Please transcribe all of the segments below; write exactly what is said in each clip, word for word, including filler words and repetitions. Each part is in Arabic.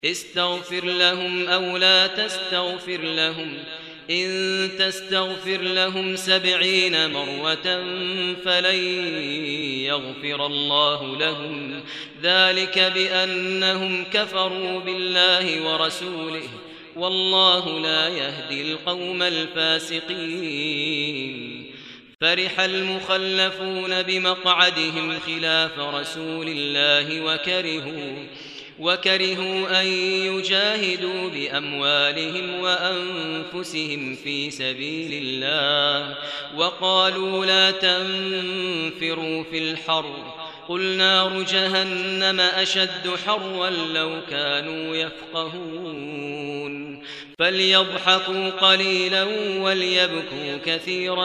استغفر لهم أو لا تستغفر لهم إن تستغفر لهم سبعين مرة فلن يغفر الله لهم ذلك بأنهم كفروا بالله ورسوله والله لا يهدي القوم الفاسقين. فرح المخلفون بمقعدهم خلاف رسول الله وكرهوا وكرهوا أن يجاهدوا بأموالهم وأنفسهم في سبيل الله وقالوا لا تنفروا في الحر قل نار جهنم أشد حرا لو كانوا يفقهون فليضحكوا قليلا وليبكوا كثيرا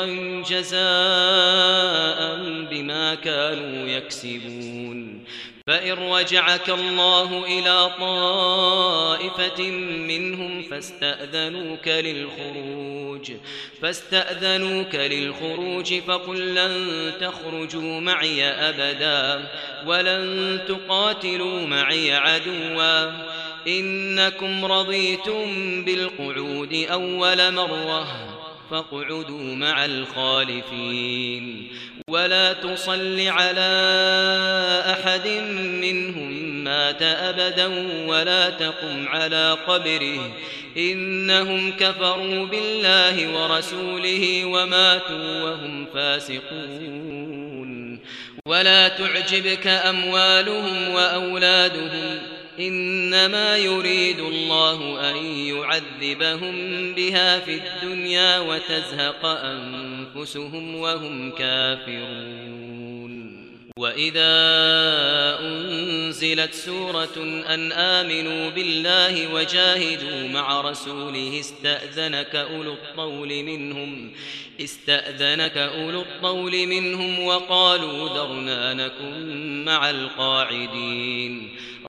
جزاء بما كانوا يكسبون. فإن رجعك الله إلى طائفة منهم فاستأذنوك للخروج فاستأذنوك للخروج فقل لن تخرجوا معي أبدا ولن تقاتلوا معي عدوا إنكم رضيتم بالقعود أول مرة فاقعدوا مع الخالفين ولا تصل على أحد منهم مات أبدا ولا تقم على قبره إنهم كفروا بالله ورسوله وماتوا وهم فاسقون. ولا تعجبك أموالهم وأولادهم إنما يريد الله أن يعذبهم بها في الدنيا وتزهق أنفسهم وهم كافرون. وإذا أنزلت سورة أن آمنوا بالله وجاهدوا مع رسوله استأذنك أولو الطول منهم استأذنك أولو الطول منهم وقالوا ذرنا نكن مع القاعدين